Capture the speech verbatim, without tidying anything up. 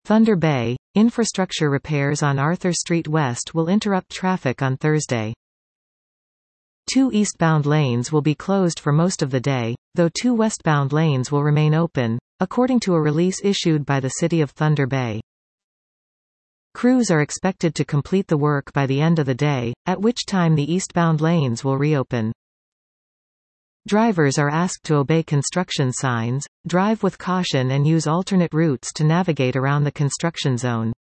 Thunder Bay, infrastructure repairs on Arthur Street West will interrupt traffic on Thursday. Two eastbound lanes will be closed for most of the day, though two westbound lanes will remain open, according to a release issued by the City of Thunder Bay. Crews are expected to complete the work by the end of the day, at which time the eastbound lanes will reopen. Drivers are asked to obey construction signs, drive with caution and use alternate routes to navigate around the construction zone.